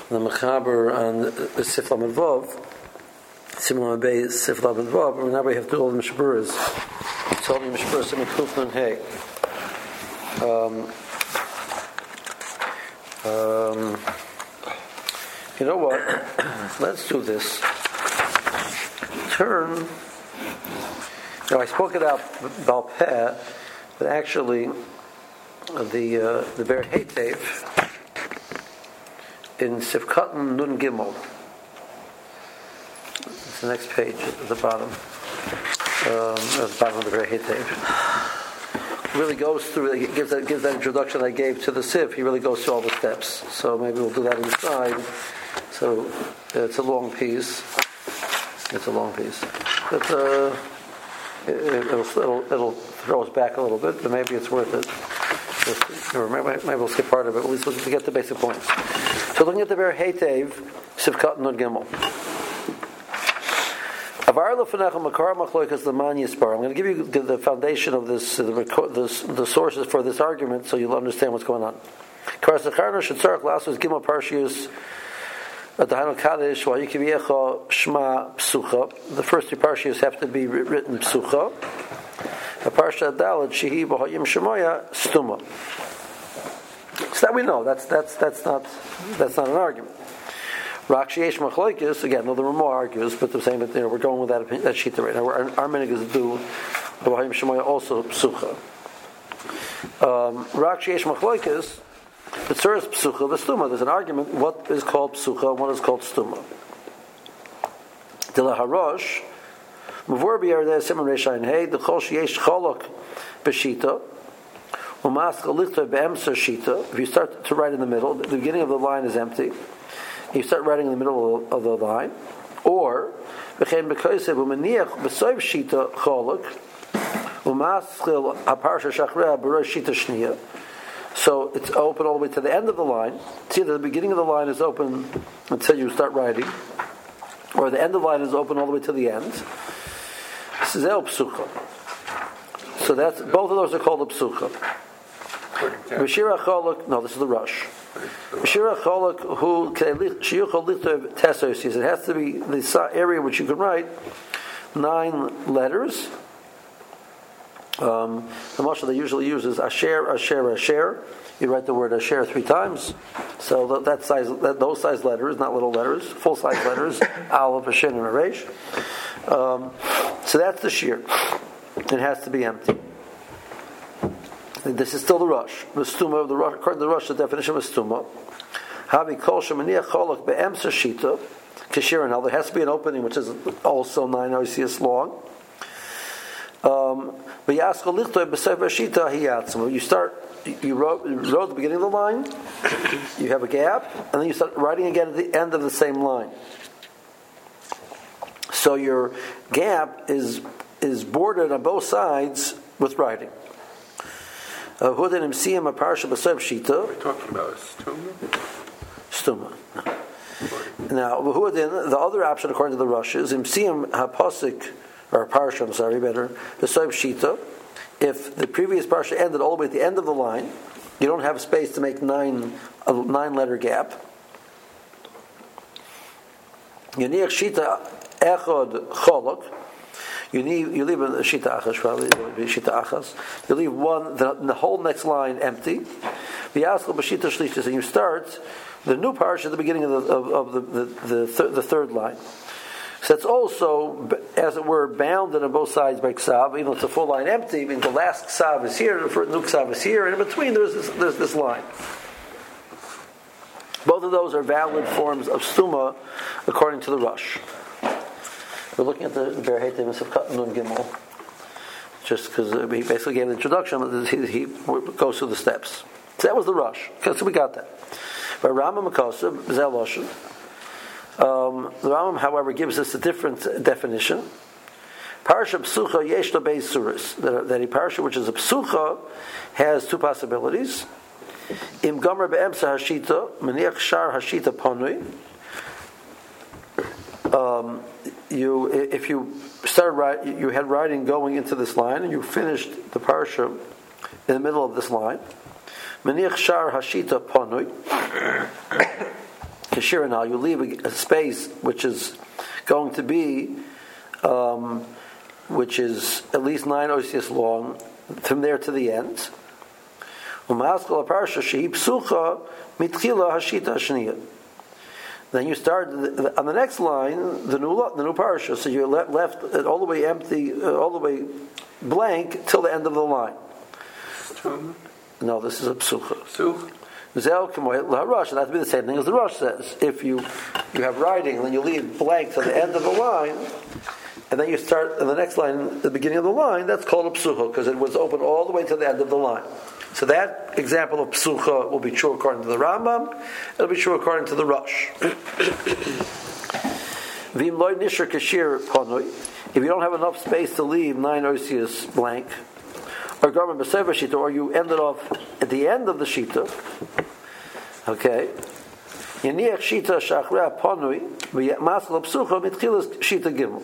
the Mechaber on the Sif Lamed Vav, Simon Mabey Sif Lamed Vav, and now we have to do all the Mishburas. It's all the Mishburas in the Kuf Nun Hey. You know what? Let's do this. Turn. Now I spoke it out Baal Peh, but actually the Ber Heitev in Sifkat Nun Gimel. It's the next page at the bottom. At the bottom of the Ber Heitev. Really goes through. It gives that introduction I gave to the Sif. He really goes through all the steps. So maybe we'll do that inside. So it's a long piece. It's a long piece. But it'll throw us back a little bit, but maybe it's worth it. Or maybe we'll skip part of it. At least we'll get the basic points. So looking at the Ber Heitev, Sifkat Nun Gimel. I'm going to give you the foundation of this, the sources for this argument, so you'll understand what's going on. The first two parshiyos have to be written psucha. The parsha daled shehi b'hayim shemoya stuma. So that we know. That's not an argument. Raksheyesh Machlokes, again, the Ramah argues, but they're saying that we're going with that shita right now. Our minhag is do B'Hayim Shemoya also psucha. Raksheyesh Machlokes, but so is psucha the stuma. There's an argument what is called psucha and what is called stuma. Dila Harosh, Mavur B'Yardeh Simon Reishayin Hey, the Chol Sheyesh Cholok B'Shita, Umas Chalichta B'Emser Shita. If you start to write in the middle, the beginning of the line is empty. You start writing in the middle of the line, or so it's open all the way to the end of the line. See, the beginning of the line is open until you start writing, or the end of the line is open all the way to the end. So that's both of those are called a psucha. No, this is the rush. Shira Cholok who it has to be the area which you can write 9 letters. The mashal they usually use is asher, asher, asher. You write the word asher 3 times. So those size letters, not little letters, full size letters, aleph, a shin, and a resh. So that's the shir. It has to be empty. This is still the rush. The stuma of the rush, according to the rush, the definition of stuma. Havi kol shemaniach cholok be'emser shita kishir. Now there has to be an opening, which is also 9 oisius long. You wrote at the beginning of the line. You have a gap, and then you start writing again at the end of the same line. So your gap is bordered on both sides with writing. We're talking about stuma. Now, the other option, according to the Rush, is imsiyam haposik or parsha. Better b'soib shita. If the previous parsha ended all the way at the end of the line, you don't have space to make a 9-letter gap. Yoniach shita echod cholok. You leave a shita achas, probably shita achas. You leave one, the whole next line empty. And you start the new parsha at the beginning of the third line. So it's also, as it were, bounded on both sides by ksav. Even though it's a full line empty, I mean the last ksav is here, the new ksav is here, and in between there's this line. Both of those are valid forms of stuma according to the Rush. We're looking at the Ber Heitev Sifkat Nun Gimel, just because he basically gave the introduction. He goes through the steps. So that was the Rush. Okay, so we got that. But Rambam Makosov Zeloshin. The Rambam, however, gives us a different definition. Parsha Psucha Yesh Lo Beis Suris. That a parsha which is a Psucha has 2 possibilities. Im Gomer Be'emsa Hashita Maniach Shar Hashita Ponui. If you started you had writing going into this line, and you finished the parsha in the middle of this line. Maniach Shar Hashita Ponui. Kashira now, you leave a space which is going to be, which is at least 9 oisius long, from there to the end. Then you start on the next line, the new parsha. So you're left all the way empty, all the way blank till the end of the line. No, this is a psucha. Zel Kemoy LaHarosh, and that would be the same thing as the Rosh says. If you have writing, then you leave blank to the end of the line, and then you start in the next line, at the beginning of the line, that's called a psucha, because it was open all the way to the end of the line. So that example of psucha will be true according to the Rambam, it'll be true according to the Rosh. V'im loy nishar kashir ponoi, if you don't have enough space to leave 9 oisius blank, or garment b'sefer shita, or you ended off at the end of the shita, okay, yaniach shita shachra ponui v'masel psucha mitchilas shita gimel.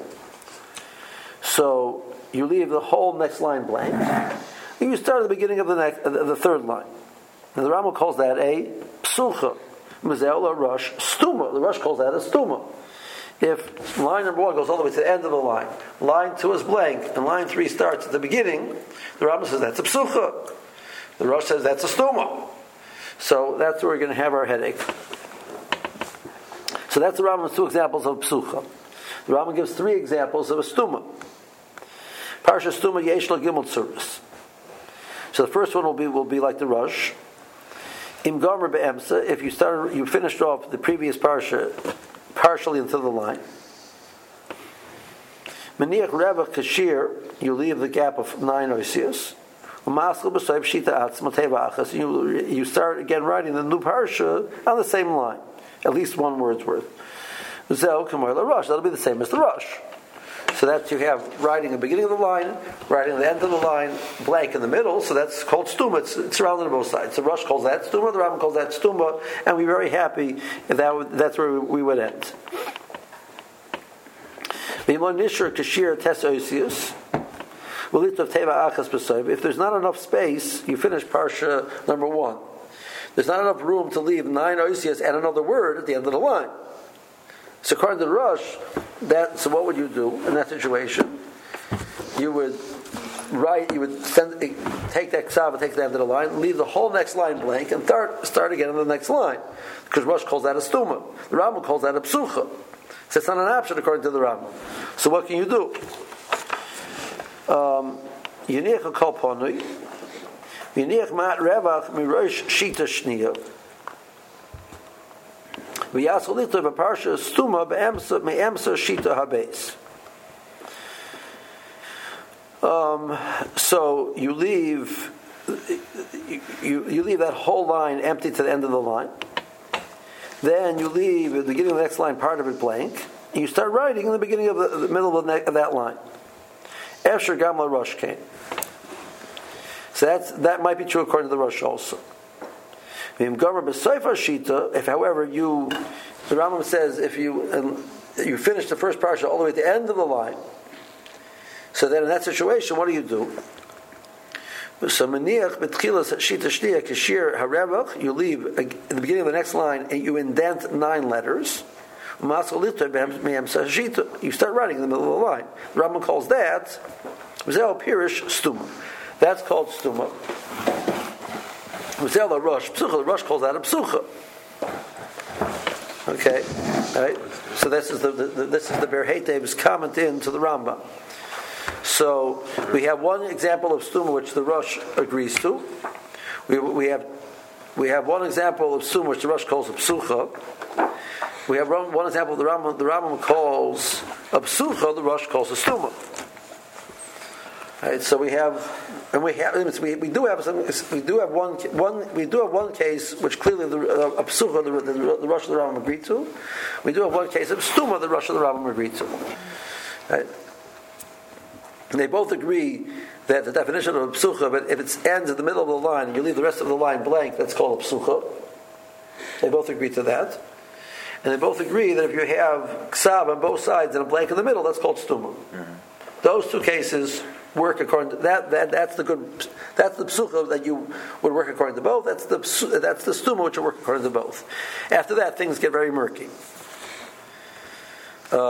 So you leave the whole next line blank, and you start at the beginning of the third line. And the Rambam calls that a psucha. Mazel or rush stuma. The Rush calls that a stuma. If line number 1 goes all the way to the end of the line, line 2 is blank, and line 3 starts at the beginning, the Rambam says that's a psucha. The Rush says that's a stuma. So that's where we're going to have our headache. So that's the Rambam's 2 examples of psucha. The Rambam gives 3 examples of a stuma. Parsha stuma yesh lo gimel tzuros. So the first one will be like the Rush. Im gomer be'emsa, if you finished off the previous parsha partially into the line. Maniach reva kashir, you leave the gap of 9 oisius. You start again writing the new parsha on the same line, at least one word's worth. That'll be the same as the Rush. So that you have writing at the beginning of the line, writing at the end of the line, blank in the middle, so that's called stuma. It's surrounded on both sides. The Rush calls that stuma, the Rambam calls that stuma, and we're very happy if that's where we would end. If there's not enough space, you finish parsha number 1. There's not enough room to leave 9 oisius and another word at the end of the line. So according to the Rush, so what would you do in that situation? You would take that ksav, take the end of the line, leave the whole next line blank, and start again in the next line. Because Rush calls that a stuma. The Rambam calls that a psucha. So it's not an option according to the Rambam. So what can you do? Yiniach kol ponui, yiniach mat revach mirosh shita shniya. V'yasolito b'parsha stuma me'emsa shita habeis. So you leave that whole line empty to the end of the line. Then you leave at the beginning of the next line part of it blank, and you start writing in the beginning of the middle of that line. After Gamla Rush came. So that might be true according to the Rush also. If, however, the Rambam says if you finish the first parsha all the way at the end of the line, so then in that situation, what do you do? So maniach betchilas shita shniya kashir harevach, you leave at the beginning of the next line and you indent 9 letters. You start writing in the middle of the line. The Rambam calls that Zel Pirish Stuma. That's called Stuma. Zel Rush Psucha. The Rush calls that a Psucha. Okay, all right. So this is the Ber Heitev's comment into the Rambam. So we have one example of Stuma which the Rush agrees to. We have one example of Stuma which the Rush calls a Psucha. We have one example of the Rambam calls a psucha, the Rush calls a stuma. Right, so we do have one case which clearly a psucha the Rush of the Rambam agreed to. We do have one case of stuma the Rush of the Rambam agreed to. Right? And they both agree that the definition of a psucha, but if it ends in the middle of the line and you leave the rest of the line blank, that's called a psucha. They both agree to that. And they both agree that if you have ksav on both sides and a blank in the middle, that's called stuma. Mm-hmm. Those 2 cases work according to that's the psucha that you would work according to both. That's the stuma which would work according to both. After that, things get very murky. The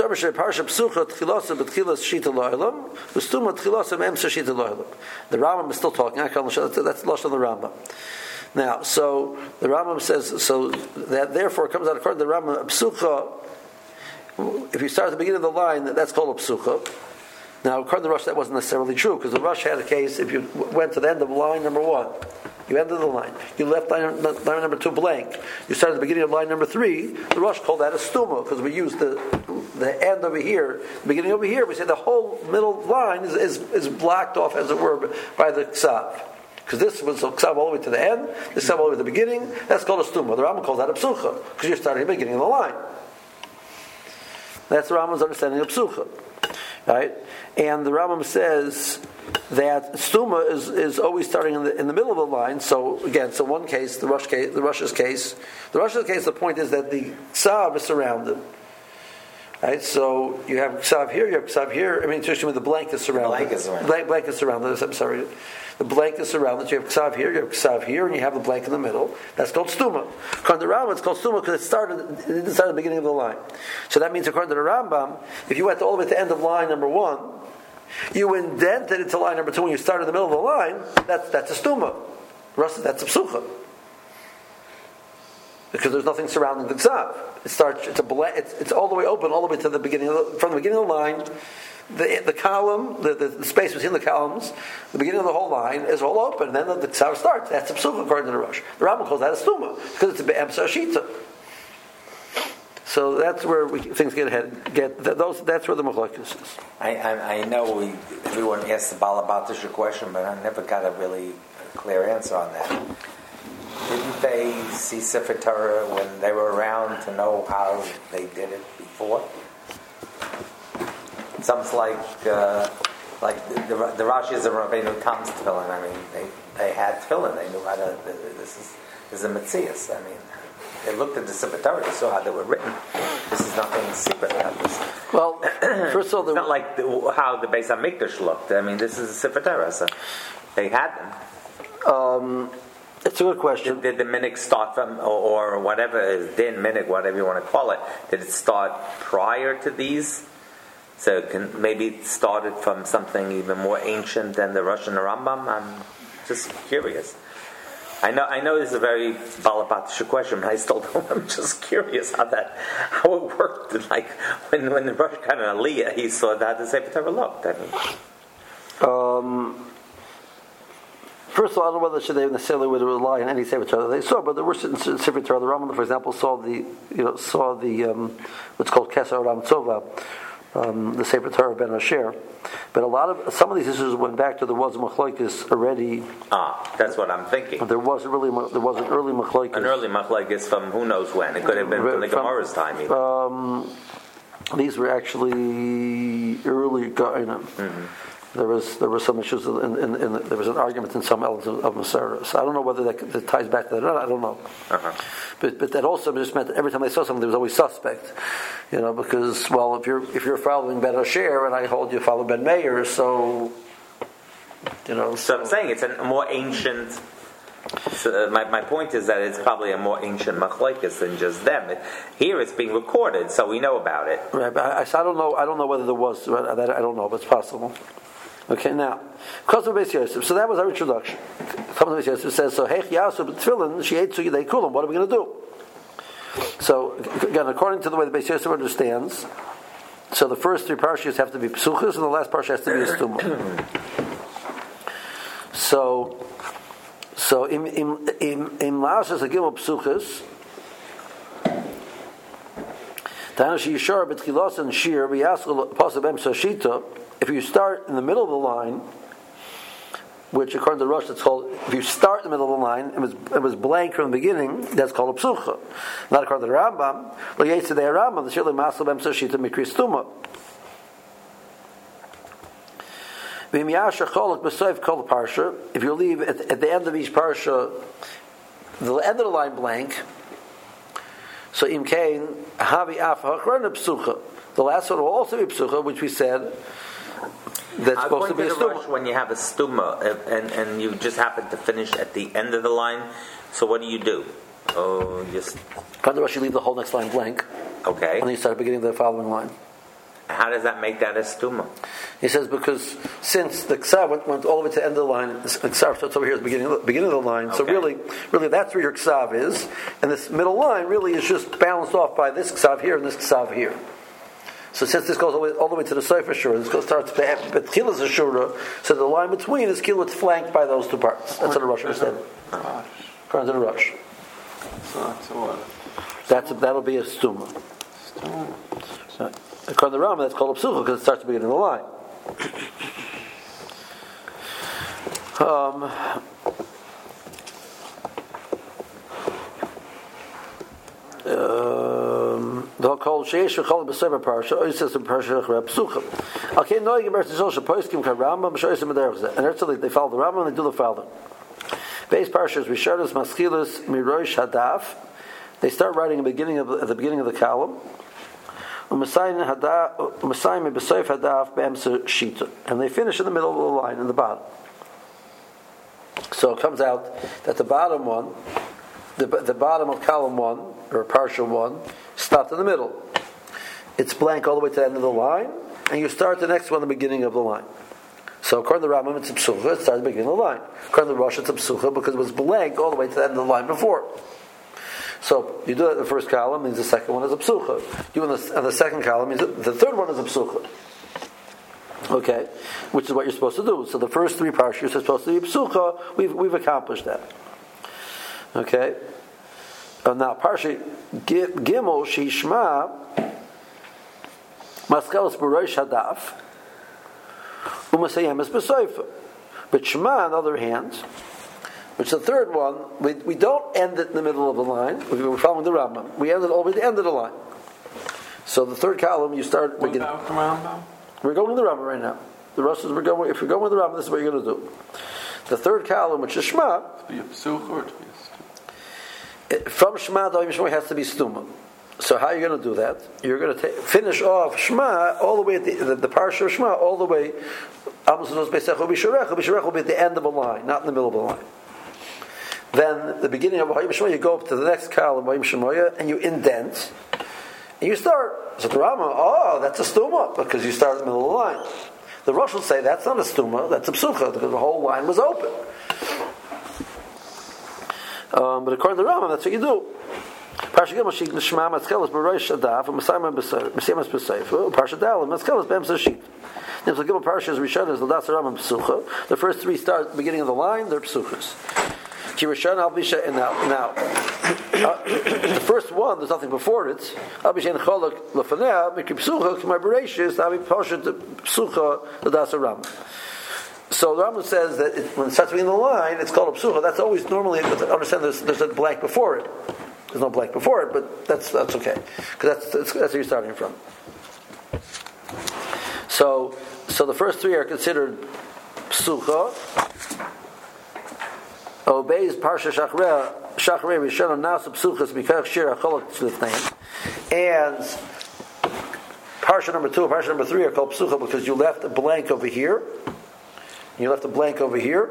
Rambam is still talking. That's the lashon of the Rambam. Now, so the Rambam says so that therefore it comes out according to the Rambam a psucha. If you start at the beginning of the line, that's called a psucha. Now, according to Rush, that wasn't necessarily true because the Rush had a case. If you went to the end of line number 1, you ended the line. You left line number 2 blank. You started at the beginning of line number 3. The Rush called that a stuma because we used the end over here, the beginning over here. We say the whole middle line is blocked off, as it were, by the ksav. Because this was a ksav all the way to the end, this ksav all the way to the beginning. That's called a stuma. The Rambam calls that a psucha because you're starting at the beginning of the line. That's the Rambam's understanding of psucha, right? And the Rambam says that stuma is always starting in the middle of the line. So again, one case, the Rush's case. The point is that the ksav is surrounded. Right, so you have ksav here, you have ksav here. I mean, the blank is surrounded. Blank is surrounded. I'm sorry. The blank is surrounded. You have ksav here, you have ksav here, and you have the blank in the middle. That's called stuma. According to the Rambam, it's called stuma because it didn't start at the beginning of the line. So that means, according to the Rambam, if you went all the way to the end of line number 1, you indented it to line number 2 when you started in the middle of the line. That's a stuma. That's a psucha. Because there's nothing surrounding the ksav. It's all the way open, all the way to the beginning from the beginning of the line. The column, the space between the columns, the beginning of the whole line is all open. And then the ksav starts. That's a psucha according to the Rosh. The Rambam calls that a stuma because it's a be'emsa shita. So that's where things get that's where the machlokes is. I know everyone asks the Baal about this question, but I never got a really clear answer on that. Didn't they see Sefer Torah when they were around to know how they did it before? It sounds like the Rashi's of Rabbeinu Tam's tefillin. I mean, they had tefillin. They knew how to. This is a Metzias. I mean, they looked at the Sefer Torah. They saw how they were written. This is nothing secret about this. Well, first of all, it's not like how the Beis HaMikdash looked. I mean, this is a Sefer Torah, so they had them. It's a good question. Did the minhag start from, or whatever is din minhag, whatever you want to call it? Did it start prior to these? So maybe it started from something even more ancient than the Rosh and the Rambam. I'm just curious. I know this is a very balabatish question, but I still don't. I'm just curious how it worked. Like when the Rosh kind of Aliyah, he saw that the Sefer Torah looked. I mean. First of all, I don't know whether they necessarily would rely on any Sefer Torah they saw, but there were certain Sefer Torah. The Rambam, for example, saw the what's called Keser Ram Tzova, the Sefer Torah Ben Asher. But some of these issues went back to there was machlokes already. That's what I'm thinking. There was an early machlokes. An early machlokes from who knows when. It could have been from the Gemara's time. Even. These were actually early. Mm-hmm. There were some issues there was an argument in some elements of Masera. So I don't know whether that ties back to that or not. I don't know. Uh-huh. But that also just meant that every time they saw something, there was always suspect. Because if you're following Ben Asher and I hold you follow Ben Meir, so. So I'm saying it's a more ancient. So my point is that it's probably a more ancient machlokes than just them. Here it's being recorded, so we know about it. Right, but I don't know. I don't know whether there was. I don't know, but it's possible. Okay, now, because of Beis Yosef, so that was our introduction. Comes Beis Yosef says, so Heich Yasu b'Tefillin she'etzu yidei kulam. What are we going to do? So again, according to the way the Beis Yosef understands, so the first 3 parshas have to be psuchas, and the last parsha has to be a stuma. So im la'asas agimel psuchas. Ta'anu she'yishar b'tchilas and shir v'yaskel pasuk b'em sashita. If you start in the middle of the line, which according to the Rosh, it's called. If you start in the middle of the line, it was blank from the beginning. That's called a psucha. Not according to the Rambam. Lo yetzidei Rambam. The shirlei masel b'em sashita mikri stuma. If you leave at the end of each parsha, the end of the line blank, so im kain havi af hachrona psucha. The last one will also be psucha, which we said that's supposed to be a stuma. Rush, when you have a stuma and you just happen to finish at the end of the line, so what do? Oh, just According to Rush, you leave the whole next line blank. Okay. And then you start beginning the following line. How does that make that a stuma? He says because since the ksav went all the way to the end of the line, the ksav starts over here at the beginning of the line. Okay. So really that's where your ksav is, and this middle line really is just balanced off by this ksav here and this ksav here. So since this goes all the way to the Sefer Shura, this starts Betchilas Shura, so the line between is flanked by those two parts. That's what the Rosh said. According to the Rosh. So that'll be a stuma. So, according to the Rambam, that's called a psucha because it starts at the beginning of the line. The called sheish v'chol b'sever parsha oises and parsha achrei psucha. Okay, no, you get to Zosha poskim ka Rambam b'shoisim b'derech. And actually, they follow the Rambam and they do the following. Base parshas rishonos maschilus mirosh hadaf. They start writing at the beginning of the column. And they finish in the middle of the line in the bottom. So it comes out that the bottom one, the bottom of column 1 or partial 1, stopped in the middle. It's blank all the way to the end of the line, and you start the next one at the beginning of the line. So according to the Rambam, it's a psucha. It starts at the beginning of the line. According to the Rosh, it's a psucha because it was blank all the way to the end of the line before. So you do that in the first column, means the second one is a psucha. You in the second column means the third one is a psucha. Okay, which is what you're supposed to do. So the first 3 parshas are supposed to be psucha. We've accomplished that. Okay. Now parsha Gimel Shishma Mascheles B'Rosh Hadaf U'Masayemes B'Soifa. But Shema, on the other hand, which is the third one, we don't end it in the middle of the line. We're following the Rambam. We end it all the way to the end of the line. So the third column, you start beginning. Without the Rambam? We're going with the Rambam right now. The rest is if you're going with the Rambam, this is what you're going to do. The third column, which is Shema, to be a psucha or to be a stuma? From Shema, the Shema has to be stuma. So how are you going to do that? You're going to finish off Shema all the way at the parsha of Shema, all the way. Will be at the end of a line, not in the middle of a line. Then the beginning of Vayim Shemoya, you go up to the next column, Vayim Shemoya, and you indent, and you start. So the Rambam, that's a stuma, because you start in the middle of the line. The Rosh will say, that's not a stuma, that's a psucha, because the whole line was open. But according to the Rambam, that's what you do. Parsha Gimel Shik Nishma Matzkelas B'Rosh Adaf M'Sayim B'Seif Parsha Dalim Matzkelas B'Emsa Shik. The Gimel Parshas Rishonos L'das Rambam Psucha. The first 3 start at the beginning of the line; they're psuchas. Ki Rishon Al Bisha and now the first one, there's nothing before it. Al Bisha and Cholok Lefanea Mikri Psucha K'mar Bereishis Navi Parsha Psucha L'das Rambam. So the Rambam says that when it starts being the line, it's called a psucha. That's always normally. Understand there's a blank before it. There's no blank before it, but that's okay because that's where you're starting from. So the first 3 are considered psucha. Obeys parsha shachrei rishon nas psuchas mikach shir acholok tzlifnein, and parsha number 2 and parsha number 3 are called psucha because you left a blank over here. You left a blank over here.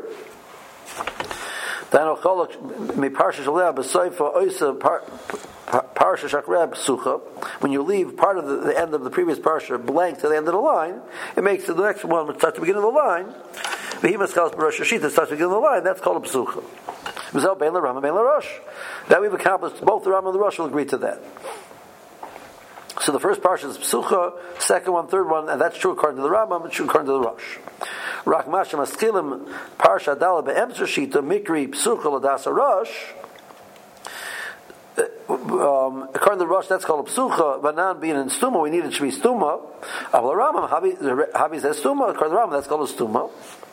Then when you leave part of the end of the previous parsha blank to the end of the line, it makes the next one which starts at the beginning of the line. That starts at the beginning of the line. That's called a psucha. That we've accomplished. Both the Rambam and the Rosh will agree to that. So the first parsha is psucha, second one, third one, and that's true according to the Rambam, it's true according to the Rosh. Rak Masha Maskilim Parsha Dala Be'emzer Shita Mikri Psucha L'Dasa Rosh. According to the Rosh, that's called a psucha. Banan being in stuma, we need it to be stuma. Aval Rambam Habi says stuma. According to the Rambam, that's called a stuma.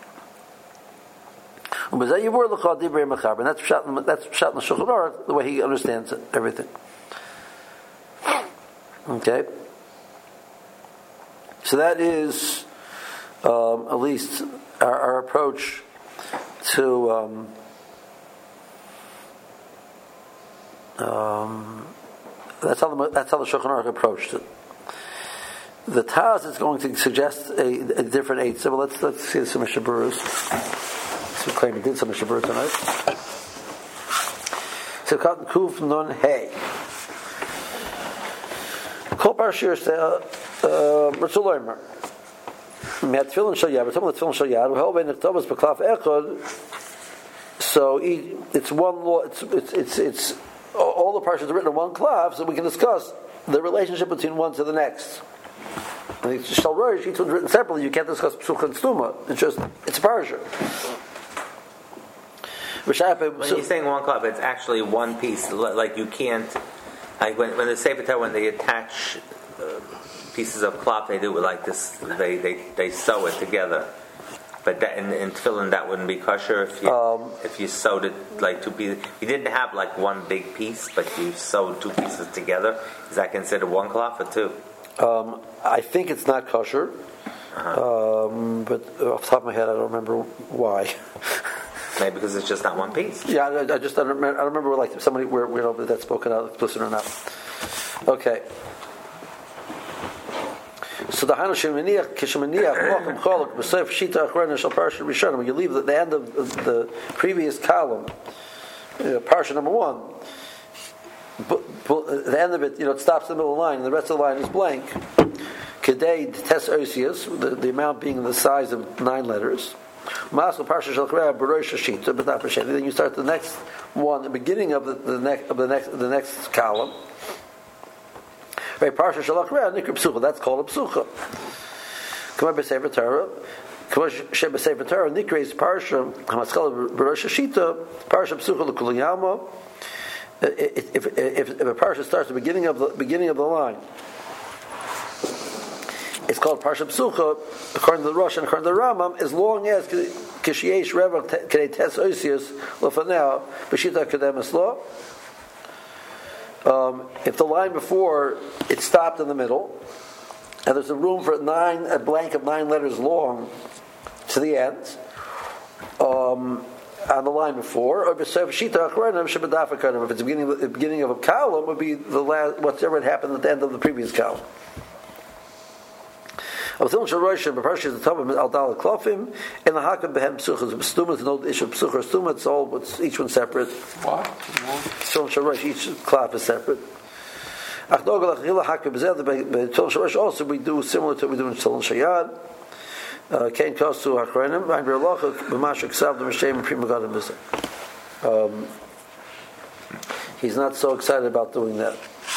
And that's Pshat in the Shulchan Aruch, the way he understands it, everything. Okay. So that is at least our approach to that's how the Shulchan Aruch approached it. The Taz is going to suggest a different eight. So let's see some Mishnah Berurah. So claim he did some Mishnah Berurah tonight. So Katan Kuf Nun Hey. Kol Parashir Mertzul Met Tefillin Shal Yad. We're talking about Tefillin Shal Yad. Who Ben Nechtavos Beklaf Echad. So it's one law. It's all the parshas are written in one klav, so we can discuss the relationship between one to the next. And Shal Rosh, each one's written separately. You can't discuss Psucha and Stuma. It's a parsha. When you're saying one klav, it's actually one piece. Like you can't, like when the Sefer Torah, when they attach pieces of cloth, they do it like this. They sew it together. But that, in tefillin, that wouldn't be kosher if you sewed it like two pieces. You didn't have like one big piece, but you sewed two pieces together. Is that considered one cloth or two? I think it's not kosher, but off the top of my head, I don't remember why. Maybe because it's just not one piece. Yeah, I don't remember like somebody where that's spoken out explicit or not. Okay. So the Hanu Shemaniach Kishmaniach Malkum Cholok B'Seif Shita Achrona Shal Parsha Rishon. When you leave the end of the previous column, Parsha number 1, the end of it, it stops in the middle of the line, and the rest of the line is blank. Kedei Tes Osius, the amount being the size of 9 letters. Masel Parsha Shal Chreya B'Rosh Shita, but not B'Shem. Then you start the next one, the beginning of the next column. Right, Parsha Shalach Re'ah Nikra Psucha. That's called a Psucha. Come on, B'Sefer Torah. Come on, Shem B'Sefer Torah. Nikra is Parsha Hamaskal B'Rosh Hashita. Parsha Psucha L'Kul Yama. If a Parsha starts at the beginning of the line, it's called Parsha Psucha according to the Rosh and according to the Rambam, as long as Kishiyesh Reva Kedei Tes Osius L'Fanei B'Shita Kedemas Lo. If the line before it stopped in the middle, and there's a room for a blank of 9 letters long to the end, on the line before, or if it's the beginning of a column, would be the last whatever had happened at the end of the previous column. In the Hakam Behem Psuchas Stuma is no issue of Psucha or Stuma. It's all each one separate. What? Each clap is separate. Also, we do similar to what we do in Tefillin Shayad. Kain Kostu Hachrenim. He's not so excited about doing that.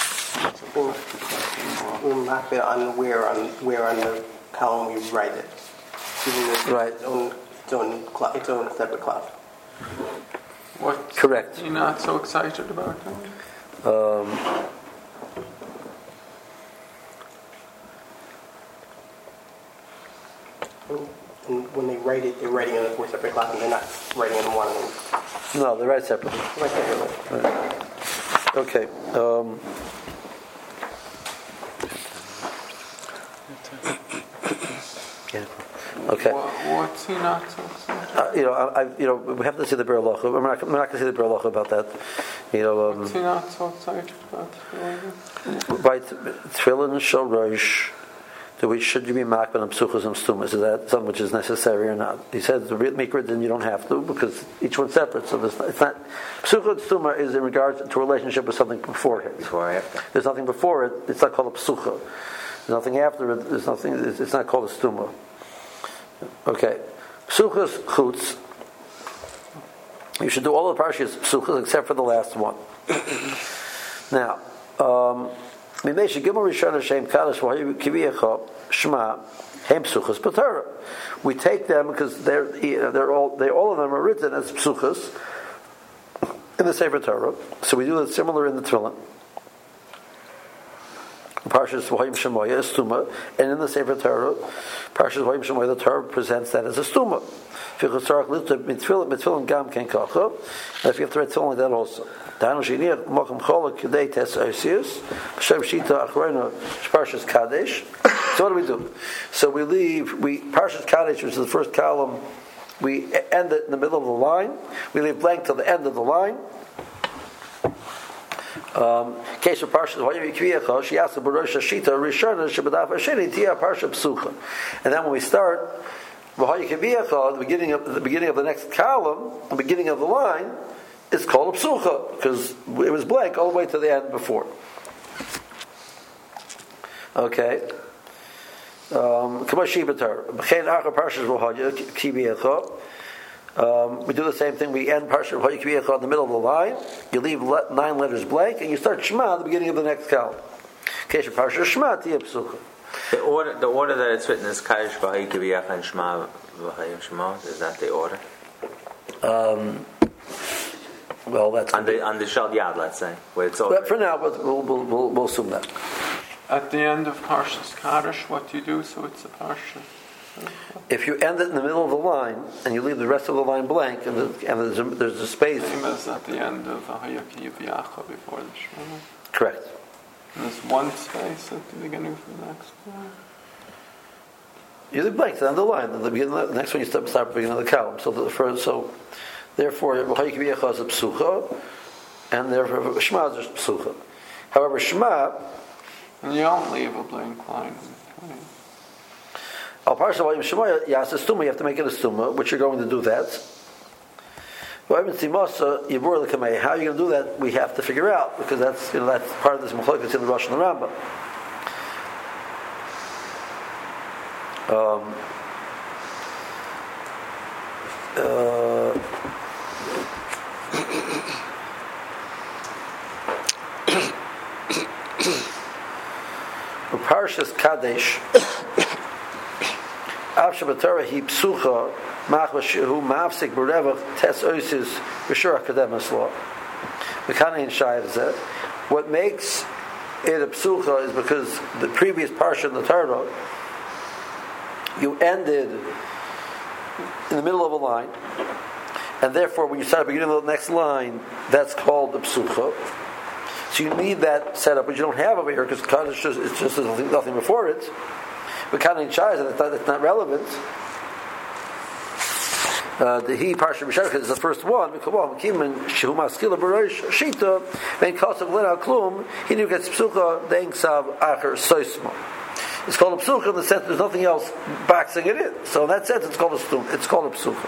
We'll map it on where on the column we write it. Right. Its own separate cloth. What? Correct. You're not so excited about that? And when they write it, they're writing on 4 separate cloths, and they're not writing on one of them. No, they write separately. Right. Okay. Yeah. Okay. What's he not so excited? We have to see the Biur Halacha. We're not going to see the Biur Halacha about that. What's he not so excited about? Right, Tefillin Shal Rosh. Should you be makban on psuchas and stumas? Is that something which is necessary or not? He says the real mikra, then you don't have to because each one's separate. So it's not psucha and stuma is in regards to a relationship with something before it. There's nothing before it. It's not called a psucha. There's nothing after it. There's nothing. It's not called a stuma. Okay, psuchas chutz. You should do all the parshas psuchas except for the last one. Now. We take them because all of them are written as psuchas in the Sefer Torah. So we do it similar in the Tefillin. Parshas V'Hayim Shemoya is stuma, and in the Sefer Torah, Parshas V'Hayim Shemoya, the Torah presents that as a stuma. If you have to write tefillin like that also. So what do we do? So we Parshas Kadesh, which is the first column, we end it in the middle of the line. We leave blank till the end of the line. Case of Parsha Vayikviyecha, Shiasa Barosh Shita Rishana Shabadaf Hasheni Tia Parsha Psucha. And then when we start Vayikviyecha, the beginning of the next column, the beginning of the line, is called a Psucha because it was blank all the way to the end before. Okay. Kamashi Batar. B'chein Acha Parsha Vayikviyecha. We do the same thing. We end Parsha Vayikviyecha in the middle of the line. You leave 9 letters blank, and you start Shema at the beginning of the next column. Keshe Parsha Shema Tia Psucha. The order that it's written is Kadosh Vayikviyecha and Shema V'chayim Shema. Is that the order? Well, that's on the Shal Yad, let's say, where it's over. But for now, we'll assume that. At the end of Parshas Kaddish, what do you do so it's a Parsha? If you end it in the middle of the line and you leave the rest of the line blank, and there's a space. Same as at the end of Vayikviyecha before the Shema. Correct. And there's one space at the beginning of the next line. You leave blank at the end of the line. The next one you start at the beginning of the column. Therefore, Vayikviyecha is a psucha, and therefore Shema is just psucha. However, Shema. And you don't leave a blank line. Al Parsha Vayim Shemaya Yas Stuma, you have to make it a Stuma, which you're going to do that. How are you going to do that? We have to figure out, because that's part of this Machlokas in the Rosh and the Rambam. Parshas Kadesh. Av Shabbatara he psucha machvashu mafsik berevach tes oisis b'shur akademas law. Mekanein shayv zeh. What makes it a psucha is because the previous parsha in the Torah, you ended in the middle of a line, and therefore when you start at the beginning of the next line, that's called the psucha. So you need that setup, but you don't have over here because Kaddish it's just nothing before it. But Kanin Shai is it's not relevant. The he Parsha B'Sharka is the first one. It's called a psucha in the sense there's nothing else boxing it in. So in that sense, it's called a psucha.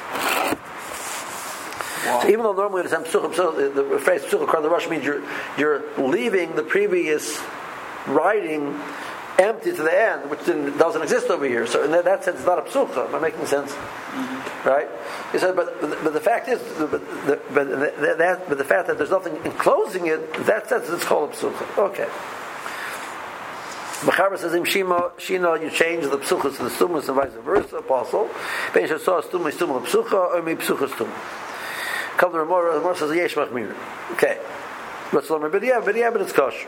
Wow. So even though normally the phrase psucha according to the Rush means you're leaving the previous writing empty to the end, which doesn't exist over here. So in that sense, it's not a psucha. Am I making sense? Mm-hmm. Right? He said, but the fact is, but the fact that there's nothing enclosing it, in that sense, it's called a psucha. Okay. Mechaber says, "Im Shino, you change the psuchas to the stumas and vice versa." Apostle, Ben Shasah stuma psucha or mi psucha stuma. Come to Ramor says yesh machmir. Okay. What's the but it's kosher.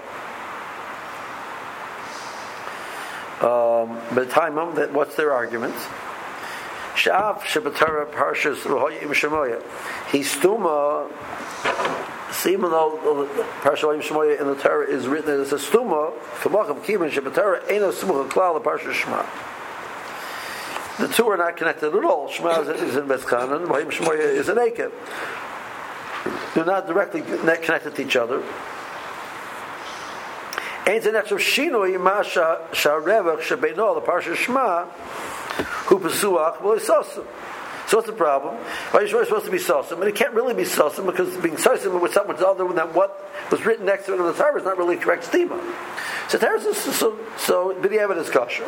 But time that what's their argument? Sha'af Shabbatara Parshas Rohoyim Shemoya. He's stuma. See, even though Parsha Vayim Shemoya in the Torah is written as a stuma, Kamacham Kiman Shabbatara Eino Smucha Klal the Parsha Shema. The two are not connected at all. Shema is in Beskanan, Vayim Shemoya is in Ekev. They're not directly connected to each other. Ain't an extra shinoi masha sharevach shebeino the Parsha Shema who pesuach v'loisosim. So what's the problem? Why is it supposed to be sosim? And it can't really be sosim because being sosim with something other than what was written next to it in the Torah is not really correct stima. So b'diavad is kosher.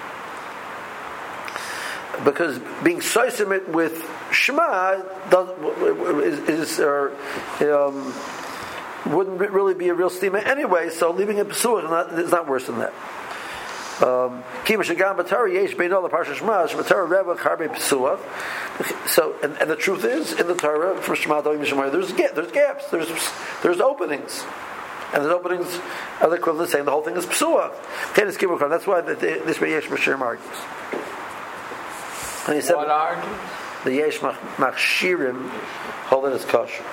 Because being sosim it with Shema wouldn't really be a real stima anyway, so leaving it pesuach is not worse than that. So, and the truth is, in the Torah, from Shema to Shema, there's gaps, there's openings. And the openings are the equivalent of saying the whole thing is pesuach. That's why this way Yesh Machshirim argues. And he said, what argues? The Yesh Machshirim hold it as kosher.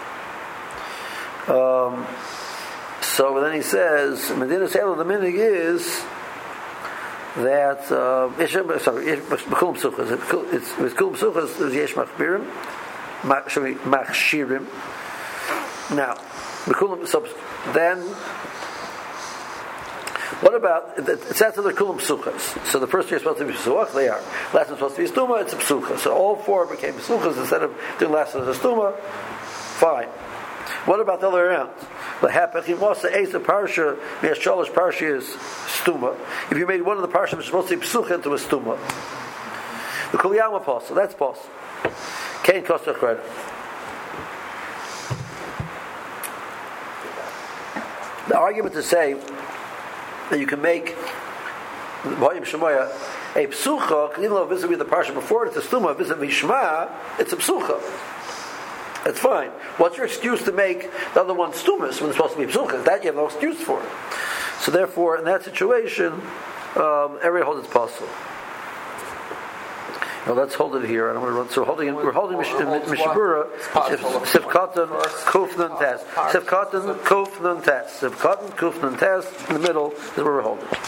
So then he says, Medina Selo, the minig is that it's Kulum Psuchas. It's Kulum Psuchas is Yesh Machshirim. Now, So then, what about, it says that they're kulam psuchas. So the first year is supposed to be psuach, they are. Last one is supposed to be stuma, it's a psucha. So all four became psuchas instead of doing last one as a stuma. Fine. What about the other way around? The hapachimosa eis a parsha, me'asholosh parsha is stuma. If you made one of the parsha which is supposed to be psucha into a stuma, the kuliyama pos, that's pos. Kain kosta credit. The argument to say that you can make B'ayim Shemoya a psucha, even though vis-a-vis the parsha before it's a stuma, vis-a-vis Shema, it's a psucha. That's fine. What's your excuse to make the other one stumas when it's supposed to be psucha? That you have no excuse for. So therefore, in that situation, everybody holds it's possible. Now let's hold it here. I don't want to run. So we're holding Mishabura. Sivkatan Kufnan Test. Sivkatan Kufnan Test. Sivkatan Kufnan Test in the middle is where we're holding.